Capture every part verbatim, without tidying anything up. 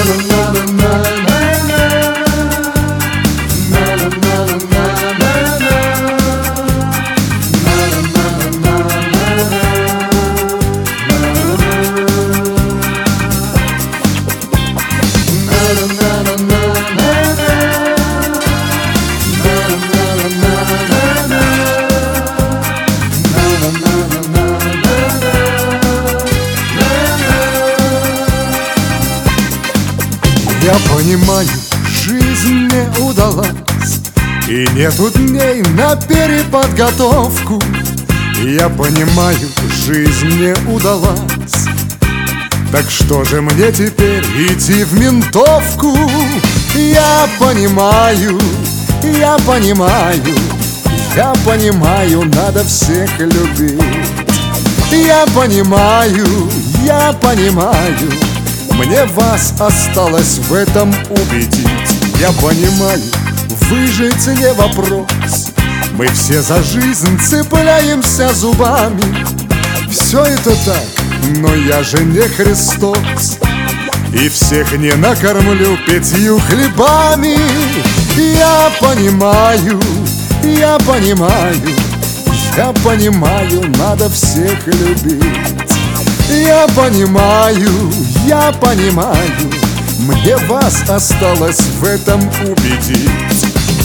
Я понимаю, жизнь не удалась, и нету дней на переподготовку. Я понимаю, жизнь не удалась, так что же мне теперь идти в ментовку? Я понимаю, я понимаю, я понимаю, надо всех любить. Я понимаю, я понимаю, мне вас осталось в этом убедить. Я понимаю, выжить не вопрос, мы все за жизнь цепляемся зубами. Все это так, но я же не Христос, и всех не накормлю пятью хлебами. Я понимаю, я понимаю, я понимаю, надо всех любить. Я понимаю, я понимаю, мне вас осталось в этом убедить.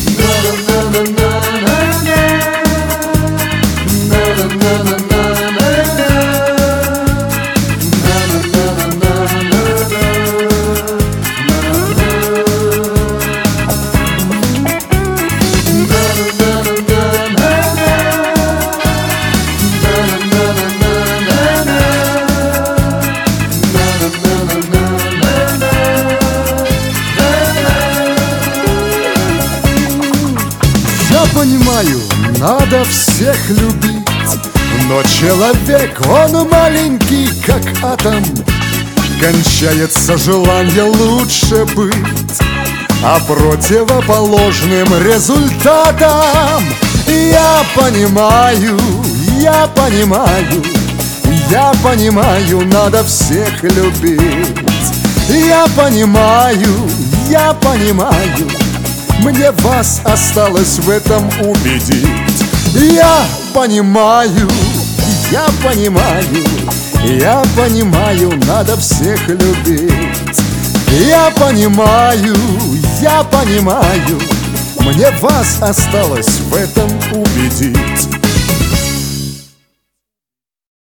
Я понимаю, надо всех любить, но человек, он маленький, как атом. Кончается желание лучше быть, а противоположным результатом. Я понимаю, я понимаю, я понимаю, надо всех любить. Я понимаю, я понимаю, мне вас осталось в этом убедить. Я понимаю, я понимаю, я понимаю, надо всех любить. Я понимаю, я понимаю, мне вас осталось в этом убедить.